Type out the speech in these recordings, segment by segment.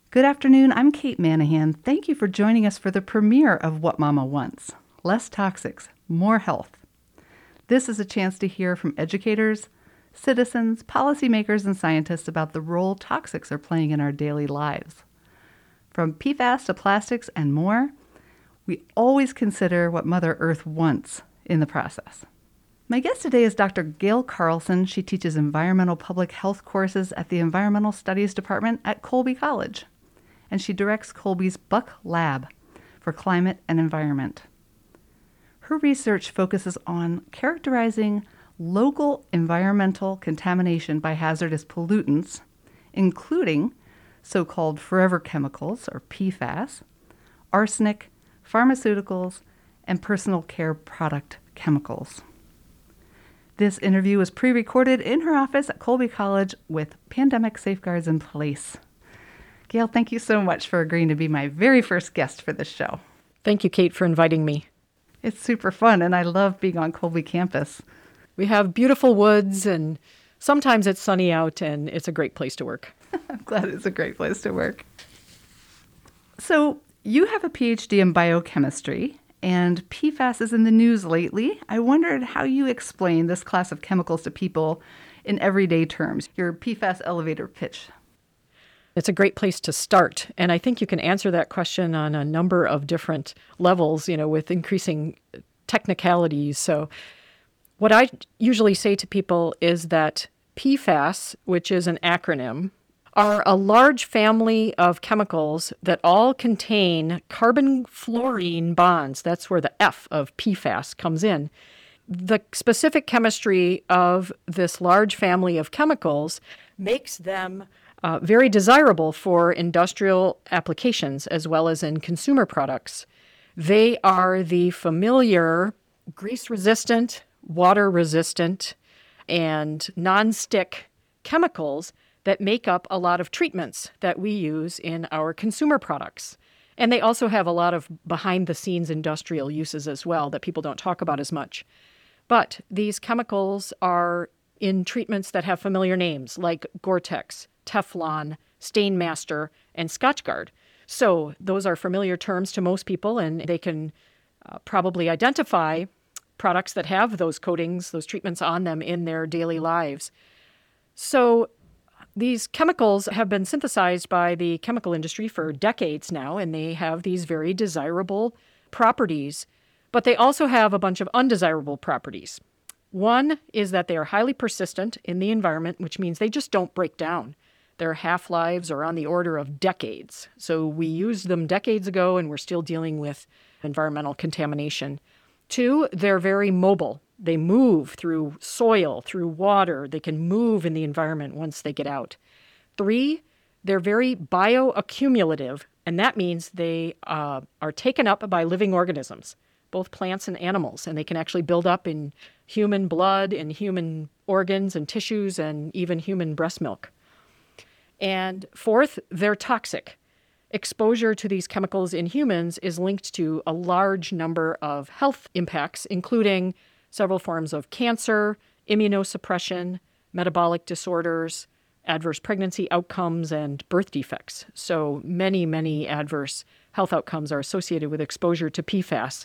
Good afternoon. I'm Kate Manahan. Thank you for joining us for the premiere of What Mama Wants: Less Toxics, More Health. This is a chance to hear from educators, citizens, policymakers, and scientists about the role toxics are playing in our daily lives. From PFAS to plastics and more, we always consider what Mother Earth wants in the process. My guest today is Dr. Gail Carlson. She teaches environmental public health courses at the Environmental Studies Department at Colby College, and she directs Colby's Buck Lab for Climate and Environment. Her research focuses on characterizing local environmental contamination by hazardous pollutants, including so-called forever chemicals, or PFAS, arsenic, pharmaceuticals, and personal care product chemicals. This interview was pre-recorded in her office at Colby College with pandemic safeguards in place. Gail, thank you so much for agreeing to be my very first guest for this show. Thank you, Kate, for inviting me. It's super fun, and I love being on Colby campus. We have beautiful woods, and sometimes it's sunny out, and it's a great place to work. I'm glad it's a great place to work. So you have a PhD in biochemistry, and PFAS is in the news lately. I wondered how you explain this class of chemicals to people in everyday terms, your PFAS elevator pitch. It's a great place to start, and I think you can answer that question on a number of different levels, with increasing technicalities. So what I usually say to people is that PFAS, which is an acronym, are a large family of chemicals that all contain carbon-fluorine bonds. That's where the F of PFAS comes in. The specific chemistry of this large family of chemicals makes them very desirable for industrial applications as well as in consumer products. They are the familiar grease-resistant, water-resistant, and non-stick chemicals that make up a lot of treatments that we use in our consumer products. And they also have a lot of behind-the-scenes industrial uses as well that people don't talk about as much. But these chemicals are in treatments that have familiar names like Gore-Tex, Teflon, Stainmaster, and Scotchgard. So those are familiar terms to most people, and they can probably identify products that have those coatings, those treatments on them in their daily lives. So these chemicals have been synthesized by the chemical industry for decades now, and they have these very desirable properties, but they also have a bunch of undesirable properties. One is that they are highly persistent in the environment, which means they just don't break down. Their half-lives are on the order of decades. So we used them decades ago, and we're still dealing with environmental contamination. Two, they're very mobile. They move through soil, through water. They can move in the environment once they get out. Three, they're very bioaccumulative, and that means they are taken up by living organisms, both plants and animals, and they can actually build up in human blood, in human organs and tissues, and even human breast milk. And fourth, they're toxic. Exposure to these chemicals in humans is linked to a large number of health impacts, including several forms of cancer, immunosuppression, metabolic disorders, adverse pregnancy outcomes, and birth defects. So many, many adverse health outcomes are associated with exposure to PFAS.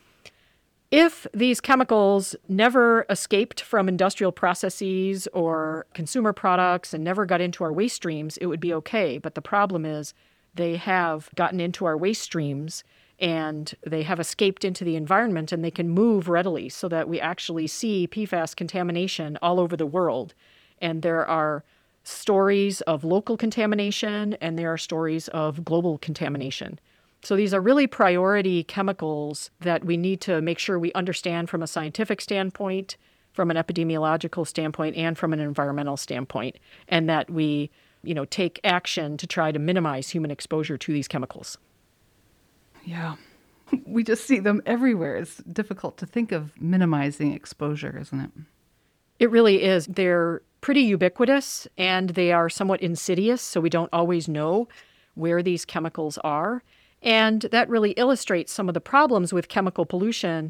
If these chemicals never escaped from industrial processes or consumer products and never got into our waste streams, it would be okay. But the problem is they have gotten into our waste streams and they have escaped into the environment, and they can move readily so that we actually see PFAS contamination all over the world. And there are stories of local contamination and there are stories of global contamination. So these are really priority chemicals that we need to make sure we understand from a scientific standpoint, from an epidemiological standpoint, and from an environmental standpoint, and that we, take action to try to minimize human exposure to these chemicals. Yeah, we just see them everywhere. It's difficult to think of minimizing exposure, isn't it? It really is. They're pretty ubiquitous, and they are somewhat insidious, so we don't always know where these chemicals are. And that really illustrates some of the problems with chemical pollution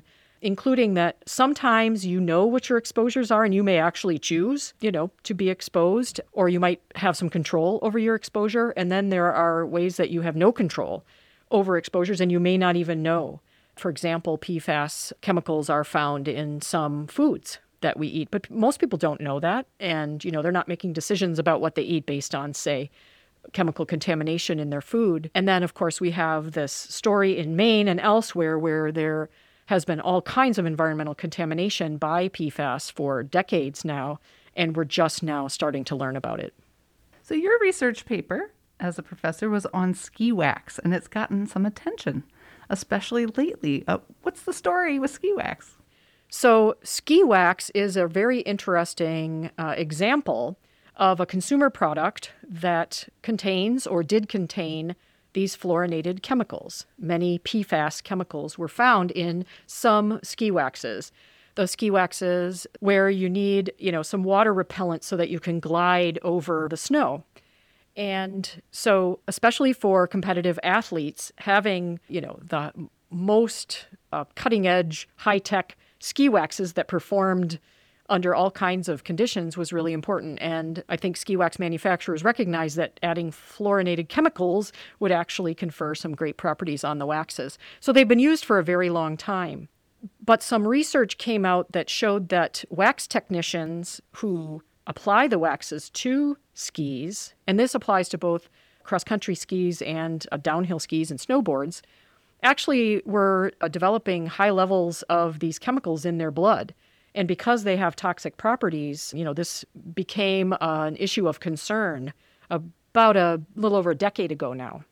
including that sometimes you know what your exposures are and you may actually choose, to be exposed, or you might have some control over your exposure. And then there are ways that you have no control over exposures and you may not even know. For example, PFAS chemicals are found in some foods that we eat, but most people don't know that. And, they're not making decisions about what they eat based on, say, chemical contamination in their food. And then, of course, we have this story in Maine and elsewhere where there has been all kinds of environmental contamination by PFAS for decades now, and we're just now starting to learn about it. So your research paper as a professor was on ski wax, and it's gotten some attention, especially lately. What's the story with ski wax? So ski wax is a very interesting example of a consumer product that contains or did contain these fluorinated chemicals. Many PFAS chemicals were found in some ski waxes. Those ski waxes where you need, some water repellent so that you can glide over the snow. And so, especially for competitive athletes, having, the most cutting edge, high tech ski waxes that performed under all kinds of conditions was really important. And I think ski wax manufacturers recognized that adding fluorinated chemicals would actually confer some great properties on the waxes. So they've been used for a very long time. But some research came out that showed that wax technicians who apply the waxes to skis, and this applies to both cross-country skis and downhill skis and snowboards, actually were developing high levels of these chemicals in their blood. And because they have toxic properties, this became an issue of concern about a little over a decade ago now.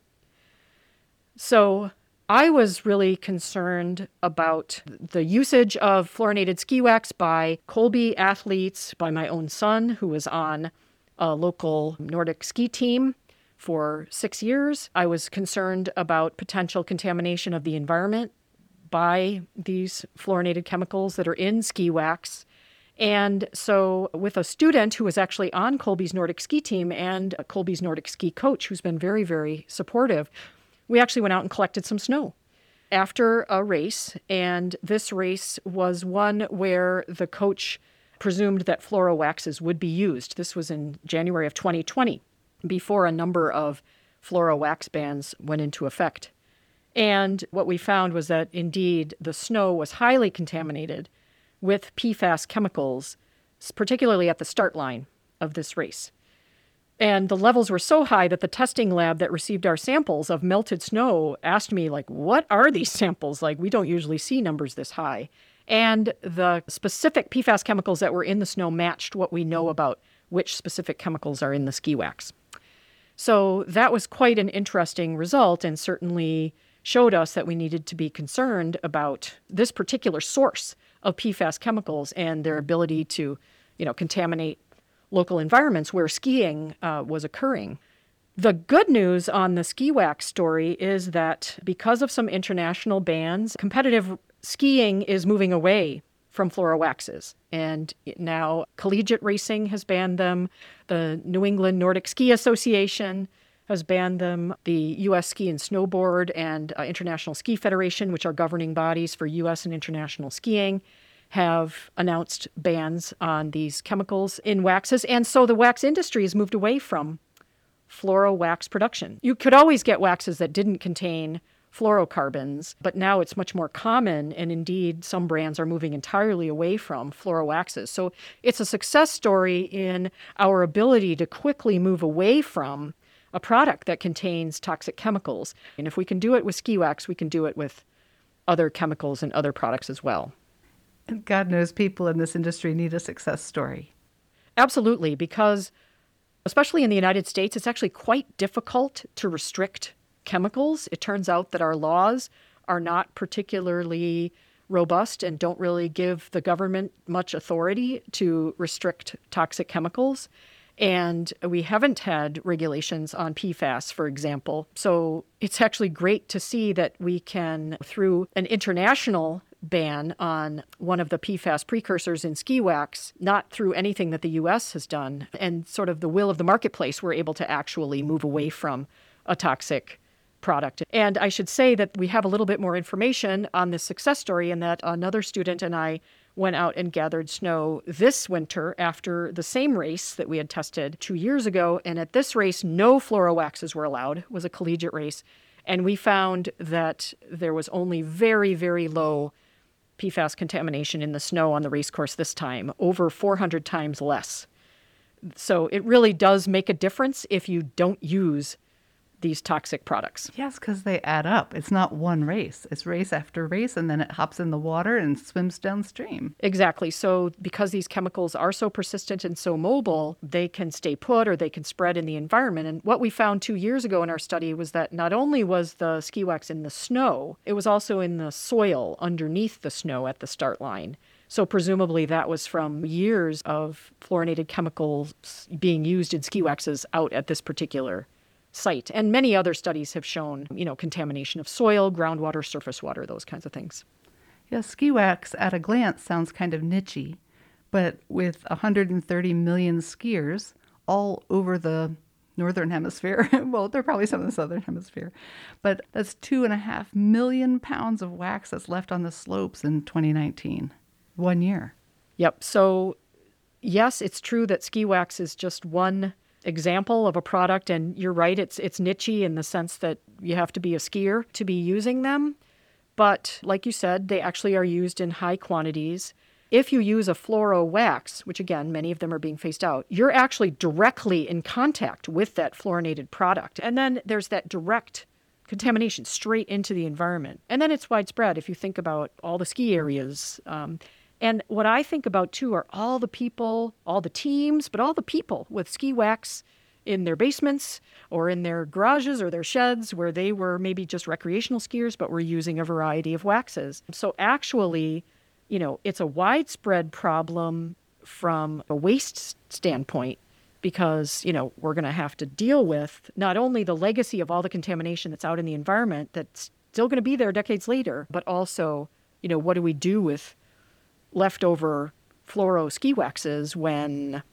So I was really concerned about the usage of fluorinated ski wax by Colby athletes, by my own son, who was on a local Nordic ski team for 6 years. I was concerned about potential contamination of the environment by these fluorinated chemicals that are in ski wax. And so with a student who was actually on Colby's Nordic ski team and Colby's Nordic ski coach, who's been very, very supportive, we actually went out and collected some snow after a race. And this race was one where the coach presumed that fluoro waxes would be used. This was in January of 2020, before a number of fluoro wax bans went into effect. And what we found was that, indeed, the snow was highly contaminated with PFAS chemicals, particularly at the start line of this race. And the levels were so high that the testing lab that received our samples of melted snow asked me, what are these samples? We don't usually see numbers this high. And the specific PFAS chemicals that were in the snow matched what we know about which specific chemicals are in the ski wax. So that was quite an interesting result, and certainly showed us that we needed to be concerned about this particular source of PFAS chemicals and their ability to, contaminate local environments where skiing was occurring. The good news on the ski wax story is that because of some international bans, competitive skiing is moving away from fluoro waxes. And now collegiate racing has banned them. The New England Nordic Ski Association has banned them. The U.S. Ski and Snowboard and International Ski Federation, which are governing bodies for U.S. and international skiing, have announced bans on these chemicals in waxes. And so the wax industry has moved away from fluoro wax production. You could always get waxes that didn't contain fluorocarbons, but now it's much more common, and indeed some brands are moving entirely away from fluoro waxes. So it's a success story in our ability to quickly move away from a product that contains toxic chemicals. And if we can do it with ski wax, we can do it with other chemicals and other products as well. And God knows people in this industry need a success story. Absolutely, because especially in the United States, it's actually quite difficult to restrict chemicals. It turns out that our laws are not particularly robust and don't really give the government much authority to restrict toxic chemicals. And we haven't had regulations on PFAS, for example. So it's actually great to see that we can, through an international ban on one of the PFAS precursors in ski wax, not through anything that the U.S. has done, and sort of the will of the marketplace, we're able to actually move away from a toxic product. And I should say that we have a little bit more information on this success story in that another student and I went out and gathered snow this winter after the same race that we had tested 2 years ago. And at this race, no fluorowaxes were allowed. It was a collegiate race. And we found that there was only very, very low PFAS contamination in the snow on the race course this time, over 400 times less. So it really does make a difference if you don't use these toxic products. Yes, because they add up. It's not one race. It's race after race, and then it hops in the water and swims downstream. Exactly. So because these chemicals are so persistent and so mobile, they can stay put or they can spread in the environment. And what we found 2 years ago in our study was that not only was the ski wax in the snow, it was also in the soil underneath the snow at the start line. So presumably that was from years of fluorinated chemicals being used in ski waxes out at this particular site. And many other studies have shown, contamination of soil, groundwater, surface water, those kinds of things. Yeah, ski wax at a glance sounds kind of nichey, but with 130 million skiers all over the northern hemisphere, well, they're probably some in the southern hemisphere, but that's 2.5 million pounds of wax that's left on the slopes in 2019. 1 year. Yep. So yes, it's true that ski wax is just one example of a product, and you're right, it's nichey in the sense that you have to be a skier to be using them. But like you said, they actually are used in high quantities. If you use a fluoro wax, which again, many of them are being phased out, you're actually directly in contact with that fluorinated product. And then there's that direct contamination straight into the environment. And then it's widespread if you think about all the ski areas. And what I think about, too, are all the people, all the teams, but all the people with ski wax in their basements or in their garages or their sheds where they were maybe just recreational skiers, but were using a variety of waxes. So actually, it's a widespread problem from a waste standpoint because, we're going to have to deal with not only the legacy of all the contamination that's out in the environment that's still going to be there decades later, but also, what do we do with leftover fluoro ski waxes when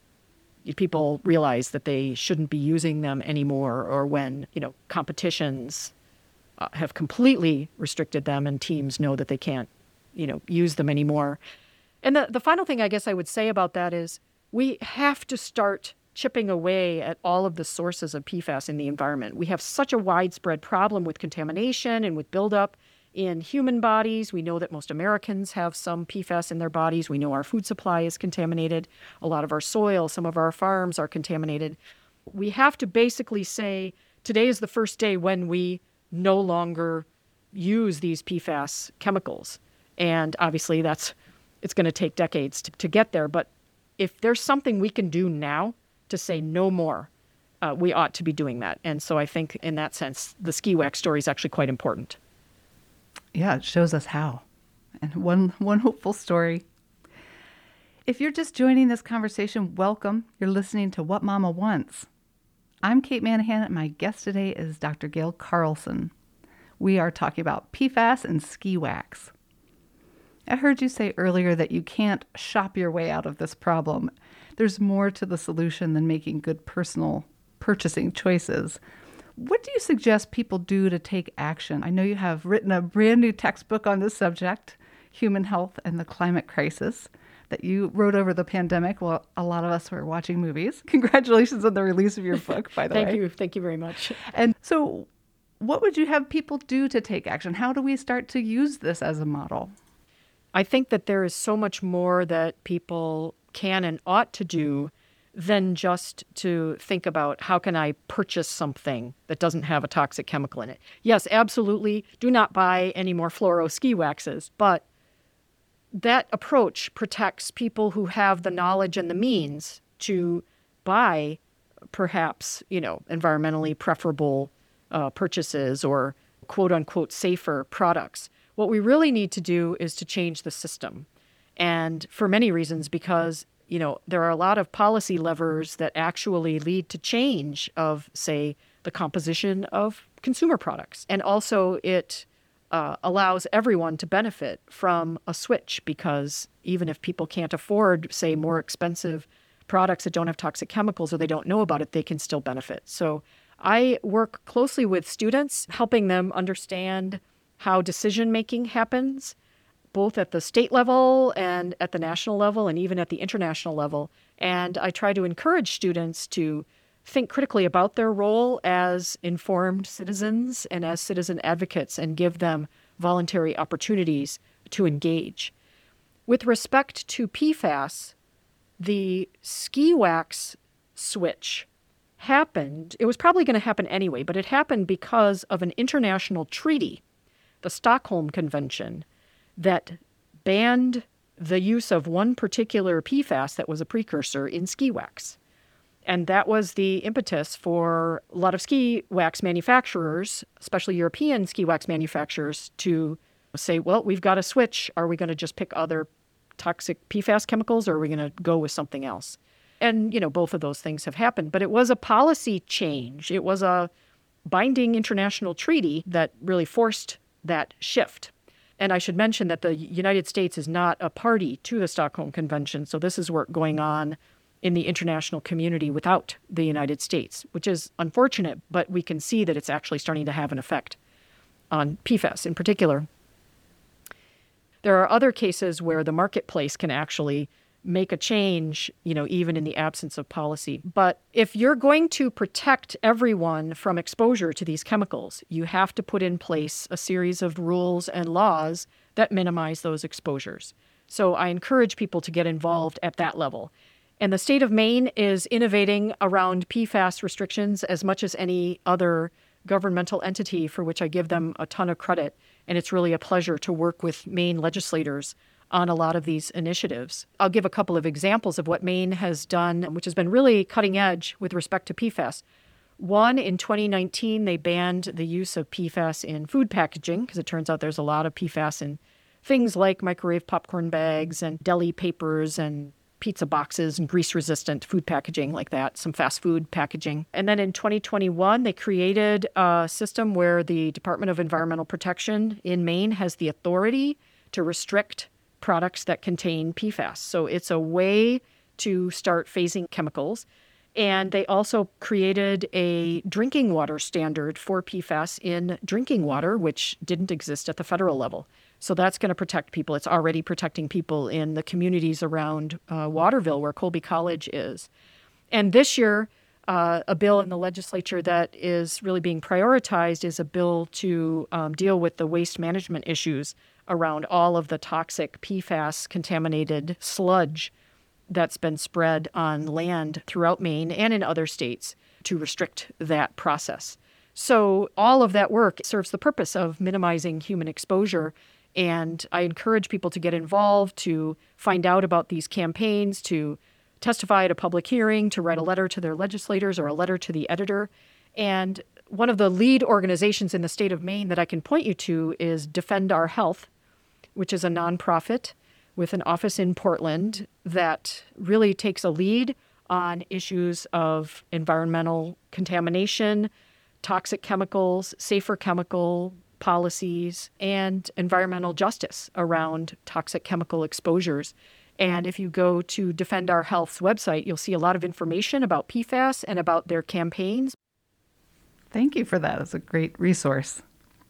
people realize that they shouldn't be using them anymore, or when, competitions have completely restricted them and teams know that they can't, use them anymore. And the final thing I guess I would say about that is we have to start chipping away at all of the sources of PFAS in the environment. We have such a widespread problem with contamination and with buildup in human bodies. We know that most Americans have some PFAS in their bodies. We know our food supply is contaminated. A lot of our soil, some of our farms are contaminated. We have to basically say today is the first day when we no longer use these PFAS chemicals. And obviously it's going to take decades to get there. But if there's something we can do now to say no more, we ought to be doing that. And so I think in that sense, the ski wax story is actually quite important. Yeah, it shows us how. And one hopeful story. If you're just joining this conversation, welcome. You're listening to What Mama Wants. I'm Kate Manahan, and my guest today is Dr. Gail Carlson. We are talking about PFAS and ski wax. I heard you say earlier that you can't shop your way out of this problem. There's more to the solution than making good personal purchasing choices. What do you suggest people do to take action? I know you have written a brand new textbook on this subject, Human Health and the Climate Crisis, that you wrote over the pandemic while a lot of us were watching movies. Congratulations on the release of your book, by the way. Thank you. Thank you very much. And so what would you have people do to take action? How do we start to use this as a model? I think that there is so much more that people can and ought to do than just to think about how can I purchase something that doesn't have a toxic chemical in it. Yes, absolutely. Do not buy any more fluoro ski waxes. But that approach protects people who have the knowledge and the means to buy perhaps, environmentally preferable purchases or quote unquote safer products. What we really need to do is to change the system. And for many reasons, because there are a lot of policy levers that actually lead to change of, say, the composition of consumer products. And also it allows everyone to benefit from a switch, because even if people can't afford, say, more expensive products that don't have toxic chemicals or they don't know about it, they can still benefit. So I work closely with students, helping them understand how decision-making happens, both at the state level and at the national level and even at the international level. And I try to encourage students to think critically about their role as informed citizens and as citizen advocates and give them voluntary opportunities to engage. With respect to PFAS, the ski wax switch happened. It was probably going to happen anyway, but it happened because of an international treaty, the Stockholm Convention, that banned the use of one particular PFAS that was a precursor in ski wax. And that was the impetus for a lot of ski wax manufacturers, especially European ski wax manufacturers, to say, well, we've got to switch. Are we going to just pick other toxic PFAS chemicals, or are we going to go with something else? And, both of those things have happened. But it was a policy change. It was a binding international treaty that really forced that shift. And I should mention that the United States is not a party to the Stockholm Convention. So this is work going on in the international community without the United States, which is unfortunate, but we can see that it's actually starting to have an effect on PFAS in particular. There are other cases where the marketplace can actually make a change, even in the absence of policy. But if you're going to protect everyone from exposure to these chemicals, you have to put in place a series of rules and laws that minimize those exposures. So I encourage people to get involved at that level. And the state of Maine is innovating around PFAS restrictions as much as any other governmental entity, for which I give them a ton of credit. And it's really a pleasure to work with Maine legislators on a lot of these initiatives. I'll give a couple of examples of what Maine has done, which has been really cutting edge with respect to PFAS. One, in 2019, they banned the use of PFAS in food packaging because it turns out there's a lot of PFAS in things like microwave popcorn bags and deli papers and pizza boxes and grease-resistant food packaging like that, some fast food packaging. And then in 2021, they created a system where the Department of Environmental Protection in Maine has the authority to restrict products that contain PFAS. So it's a way to start phasing chemicals. And they also created a drinking water standard for PFAS in drinking water, which didn't exist at the federal level. So that's going to protect people. It's already protecting people in the communities around Waterville, where Colby College is. And this year, a bill in the legislature that is really being prioritized is a bill to deal with the waste management issues around all of the toxic PFAS-contaminated sludge that's been spread on land throughout Maine and in other states to restrict that process. So all of that work serves the purpose of minimizing human exposure. And I encourage people to get involved, to find out about these campaigns, to testify at a public hearing, to write a letter to their legislators or a letter to the editor. And one of the lead organizations in the state of Maine that I can point you to is Defend Our Health, which is a nonprofit with an office in Portland that really takes a lead on issues of environmental contamination, toxic chemicals, safer chemical policies, and environmental justice around toxic chemical exposures. And if you go to Defend Our Health's website, you'll see a lot of information about PFAS and about their campaigns. Thank you for that. It's a great resource.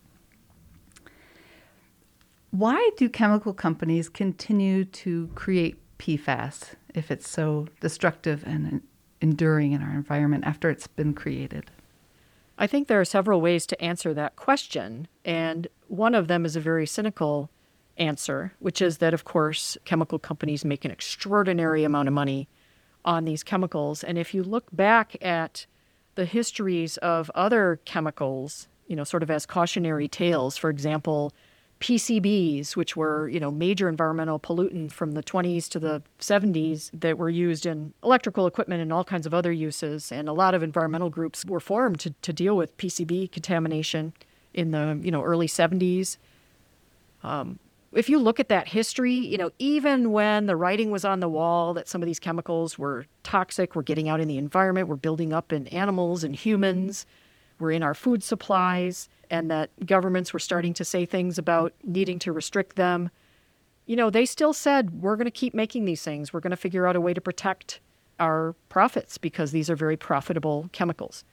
Why do chemical companies continue to create PFAS if it's so destructive and enduring in our environment after it's been created? I think there are several ways to answer that question, and one of them is a very cynical answer, which is that, of course, chemical companies make an extraordinary amount of money on these chemicals. And if you look back at the histories of other chemicals, sort of as cautionary tales, for example, PCBs, which were, major environmental pollutants from the 20s to the 70s that were used in electrical equipment and all kinds of other uses. And a lot of environmental groups were formed to deal with PCB contamination in the, early 70s. If you look at that history, even when the writing was on the wall that some of these chemicals were toxic, were getting out in the environment, were building up in animals and humans, were in our food supplies, and that governments were starting to say things about needing to restrict them, they still said, we're going to keep making these things. We're going to figure out a way to protect our profits because these are very profitable chemicals.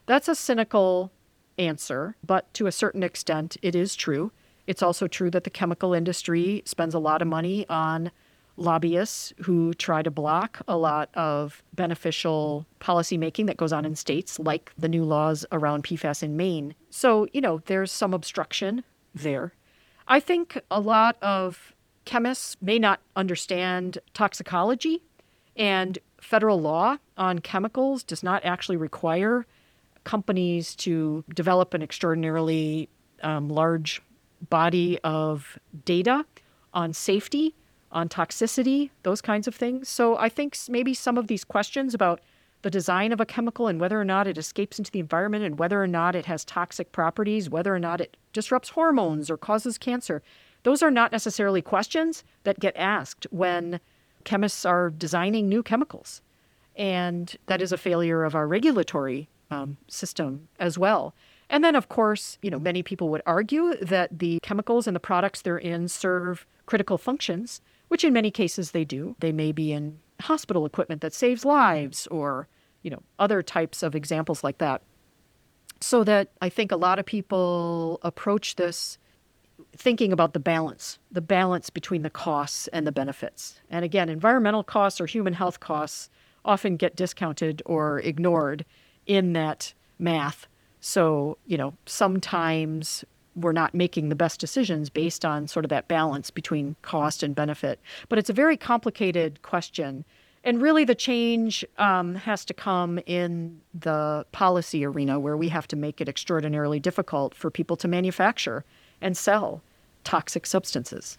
That's a cynical answer, but to a certain extent, it is true. It's also true that the chemical industry spends a lot of money on lobbyists who try to block a lot of beneficial policymaking that goes on in states, like the new laws around PFAS in Maine. So, there's some obstruction there. I think a lot of chemists may not understand toxicology, and federal law on chemicals does not actually require companies to develop an extraordinarily large body of data on safety, on toxicity, those kinds of things. So I think maybe some of these questions about the design of a chemical and whether or not it escapes into the environment and whether or not it has toxic properties, whether or not it disrupts hormones or causes cancer, those are not necessarily questions that get asked when chemists are designing new chemicals. And that is a failure of our regulatory system as well. And then, of course, many people would argue that the chemicals and the products they're in serve critical functions, which in many cases they do. They may be in hospital equipment that saves lives or, other types of examples like that. So that I think a lot of people approach this thinking about the balance between the costs and the benefits. And again, environmental costs or human health costs often get discounted or ignored in that math. So, sometimes we're not making the best decisions based on sort of that balance between cost and benefit. But it's a very complicated question. And really the change has to come in the policy arena, where we have to make it extraordinarily difficult for people to manufacture and sell toxic substances.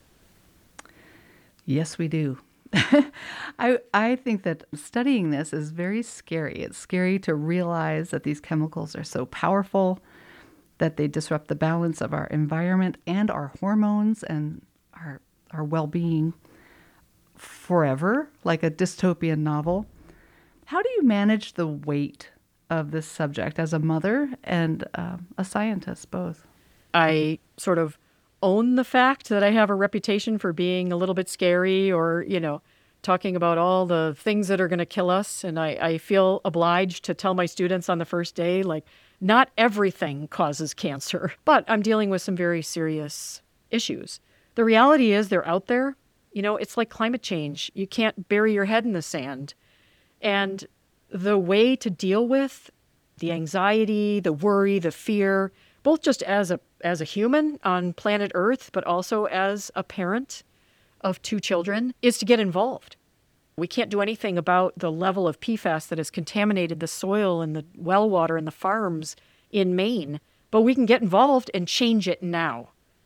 Yes, we do. I think that studying this is very scary. It's scary to realize that these chemicals are so powerful, that they disrupt the balance of our environment and our hormones and our well-being forever, like a dystopian novel. How do you manage the weight of this subject as a mother and a scientist both? I sort of own the fact that I have a reputation for being a little bit scary or, talking about all the things that are going to kill us. And I feel obliged to tell my students on the first day, like, not everything causes cancer, but I'm dealing with some very serious issues. The reality is they're out there. It's like climate change. You can't bury your head in the sand. And the way to deal with the anxiety, the worry, the fear, both just as a human on planet Earth, but also as a parent of 2 children, is to get involved. We can't do anything about the level of PFAS that has contaminated the soil and the well water and the farms in Maine, but we can get involved and change it now.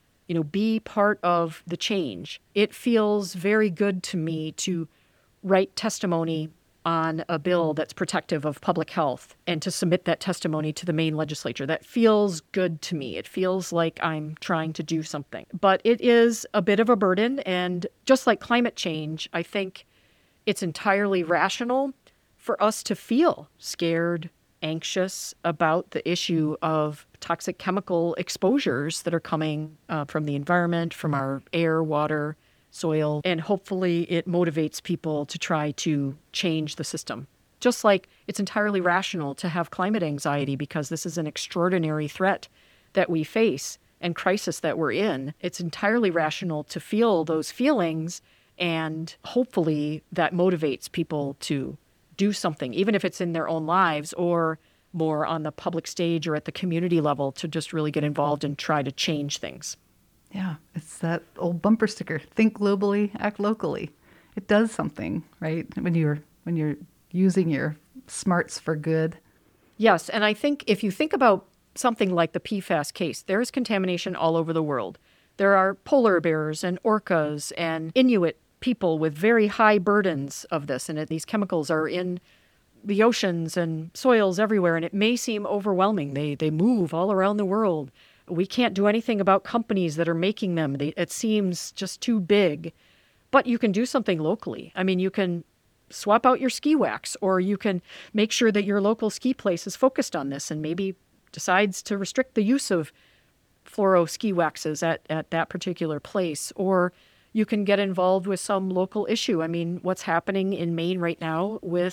Be part of the change. It feels very good to me to write testimony on a bill that's protective of public health and to submit that testimony to the Maine legislature. That feels good to me. It feels like I'm trying to do something. But it is a bit of a burden. And just like climate change, I think it's entirely rational for us to feel scared, anxious about the issue of toxic chemical exposures that are coming from the environment, from our air, water, soil, and hopefully it motivates people to try to change the system. Just like it's entirely rational to have climate anxiety because this is an extraordinary threat that we face and crisis that we're in. It's entirely rational to feel those feelings, and hopefully that motivates people to do something, even if it's in their own lives or more on the public stage or at the community level, to just really get involved and try to change things. Yeah, it's that old bumper sticker, think globally, act locally. It does something, right? When you're using your smarts for good. Yes, and I think if you think about something like the PFAS case, there is contamination all over the world. There are polar bears and orcas and Inuit people with very high burdens of this, and these chemicals are in the oceans and soils everywhere, and it may seem overwhelming. They move all around the world. We can't do anything about companies that are making them. It seems just too big. But you can do something locally. I mean, you can swap out your ski wax, or you can make sure that your local ski place is focused on this and maybe decides to restrict the use of fluoro ski waxes at that particular place. Or you can get involved with some local issue. I mean, what's happening in Maine right now with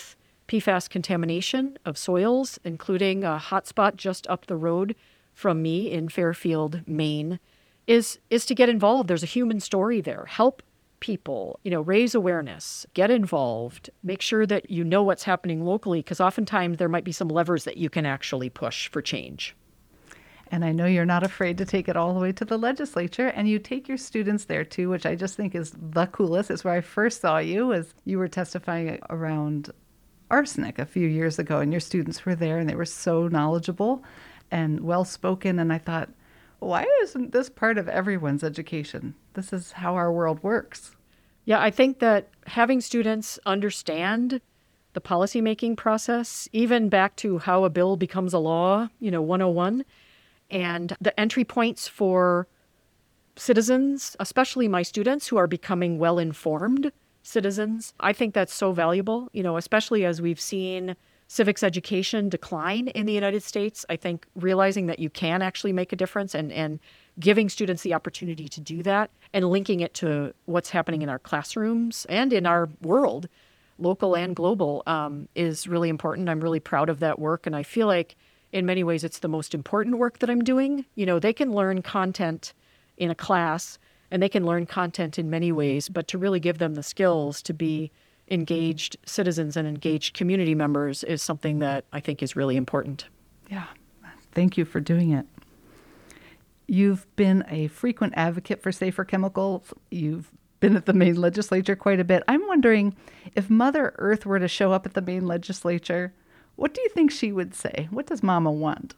PFAS contamination of soils, including a hotspot just up the road from me in Fairfield, Maine, is to get involved. There's a human story there. Help people, raise awareness, get involved, make sure that you know what's happening locally, because oftentimes there might be some levers that you can actually push for change. And I know you're not afraid to take it all the way to the legislature, and you take your students there too, which I just think is the coolest. It's where I first saw you, as you were testifying around arsenic a few years ago, and your students were there, and they were so knowledgeable and well-spoken, and I thought, why isn't this part of everyone's education? This is how our world works. Yeah, I think that having students understand the policymaking process, even back to how a bill becomes a law, 101, and the entry points for citizens, especially my students who are becoming well-informed citizens, I think that's so valuable, especially as we've seen civics education decline in the United States. I think realizing that you can actually make a difference and giving students the opportunity to do that and linking it to what's happening in our classrooms and in our world, local and global, is really important. I'm really proud of that work. And I feel like in many ways it's the most important work that I'm doing. They can learn content in a class and they can learn content in many ways, but to really give them the skills to be engaged citizens and engaged community members is something that I think is really important. Yeah, thank you for doing it. You've been a frequent advocate for safer chemicals. You've been at the Maine legislature quite a bit. I'm wondering if Mother Earth were to show up at the Maine legislature, what do you think she would say? What does Mama want?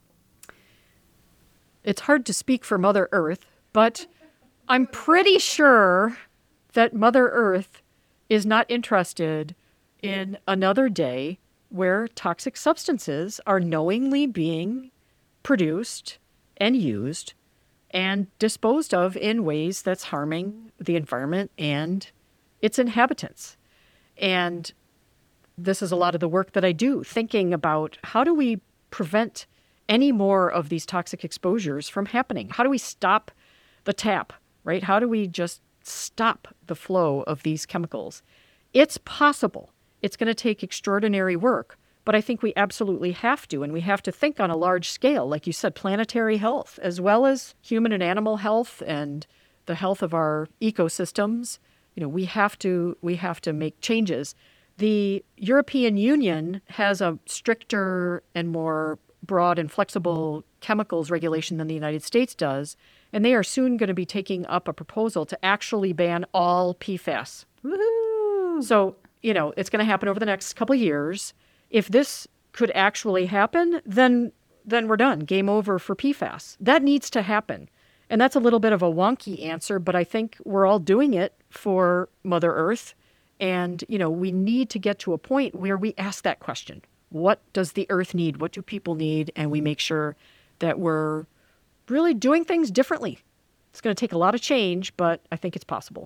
It's hard to speak for Mother Earth, but I'm pretty sure that Mother Earth is not interested in another day where toxic substances are knowingly being produced and used and disposed of in ways that's harming the environment and its inhabitants. And this is a lot of the work that I do, thinking about how do we prevent any more of these toxic exposures from happening? How do we stop the tap, right? How do we just stop the flow of these chemicals? It's possible. It's going to take extraordinary work, but I think we absolutely have to, and we have to think on a large scale, like you said, planetary health, as well as human and animal health and the health of our ecosystems. We have to make changes. The European Union has a stricter and more broad and flexible chemicals regulation than the United States does, and they are soon going to be taking up a proposal to actually ban all PFAS. Woohoo! So, it's going to happen over the next couple of years. If this could actually happen, then we're done. Game over for PFAS. That needs to happen. And that's a little bit of a wonky answer, but I think we're all doing it for Mother Earth. And, we need to get to a point where we ask that question. What does the Earth need? What do people need? And we make sure that we're really doing things differently. It's going to take a lot of change, but I think it's possible.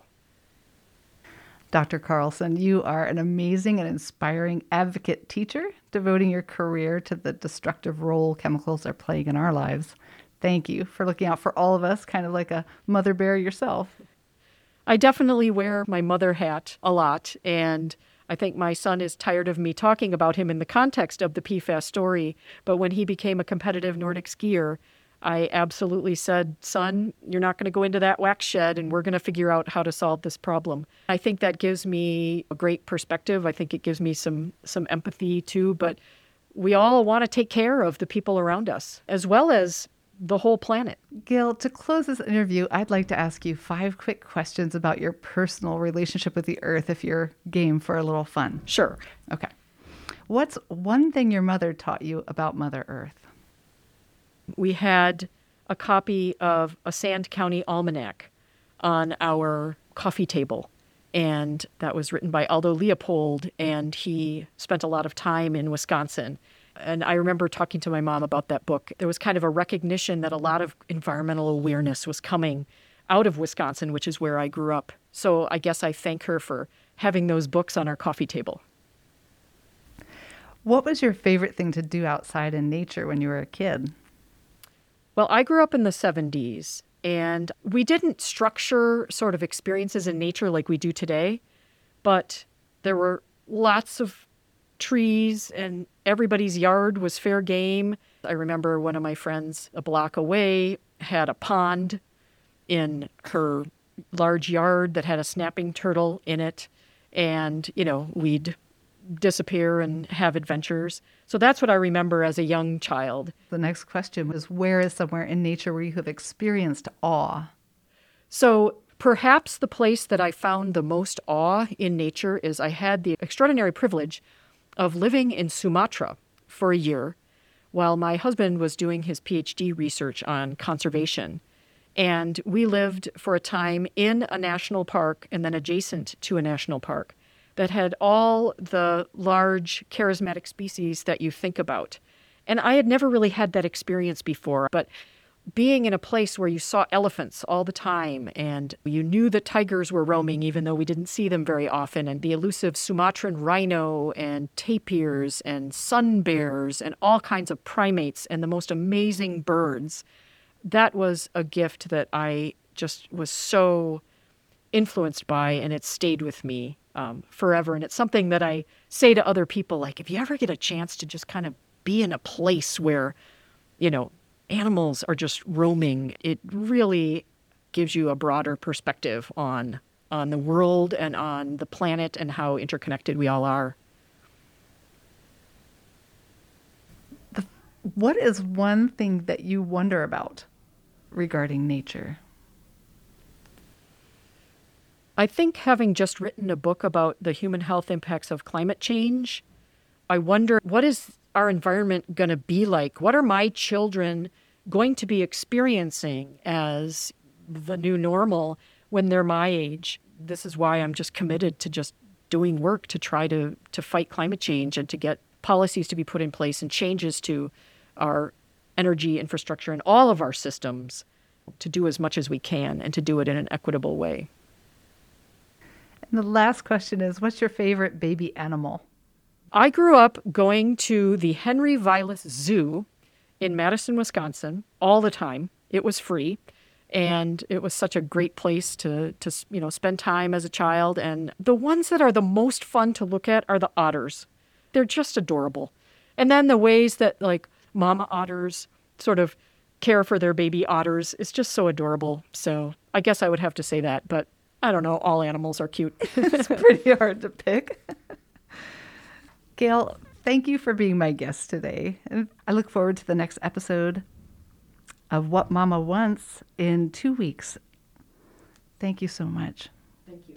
Dr. Carlson, you are an amazing and inspiring advocate teacher, devoting your career to the destructive role chemicals are playing in our lives. Thank you for looking out for all of us, kind of like a mother bear yourself. I definitely wear my mother hat a lot, and I think my son is tired of me talking about him in the context of the PFAS story, but when he became a competitive Nordic skier, I absolutely said, son, you're not going to go into that wax shed and we're going to figure out how to solve this problem. I think that gives me a great perspective. I think it gives me some empathy too, but we all want to take care of the people around us as well as the whole planet. Gail, to close this interview, I'd like to ask you 5 quick questions about your personal relationship with the earth if you're game for a little fun. Sure. Okay. What's one thing your mother taught you about Mother Earth? We had a copy of a Sand County Almanac on our coffee table, and that was written by Aldo Leopold, and he spent a lot of time in Wisconsin. And I remember talking to my mom about that book. There was kind of a recognition that a lot of environmental awareness was coming out of Wisconsin, which is where I grew up. So I guess I thank her for having those books on our coffee table. What was your favorite thing to do outside in nature when you were a kid? Well, I grew up in the 70s, and we didn't structure sort of experiences in nature like we do today, but there were lots of trees, and everybody's yard was fair game. I remember one of my friends a block away had a pond in her large yard that had a snapping turtle in it. And, we'd disappear and have adventures. So that's what I remember as a young child. The next question was, where is somewhere in nature where you have experienced awe? So perhaps the place that I found the most awe in nature is I had the extraordinary privilege of living in Sumatra for a year while my husband was doing his PhD research on conservation. And we lived for a time in a national park and then adjacent to a national park that had all the large charismatic species that you think about. And I had never really had that experience before, but being in a place where you saw elephants all the time and you knew that tigers were roaming even though we didn't see them very often, and the elusive Sumatran rhino and tapirs and sun bears and all kinds of primates and the most amazing birds, that was a gift that I just was so influenced by, and it stayed with me forever. And it's something that I say to other people, like, if you ever get a chance to just kind of be in a place where, animals are just roaming, it really gives you a broader perspective on the world and on the planet and how interconnected we all are. What is one thing that you wonder about regarding nature? I think having just written a book about the human health impacts of climate change, I wonder, what is our environment going to be like? What are my children going to be experiencing as the new normal when they're my age? This is why I'm just committed to just doing work to try to fight climate change and to get policies to be put in place and changes to our energy infrastructure and all of our systems to do as much as we can and to do it in an equitable way. And the last question is, what's your favorite baby animal? I grew up going to the Henry Vilas Zoo in Madison, Wisconsin, all the time. It was free, and it was such a great place to spend time as a child. And the ones that are the most fun to look at are the otters. They're just adorable. And then the ways that, like, mama otters sort of care for their baby otters is just so adorable. So I guess I would have to say that, but I don't know, all animals are cute. It's pretty hard to pick. Gail, thank you for being my guest today. And I look forward to the next episode of What Mama Wants in 2 weeks. Thank you so much. Thank you.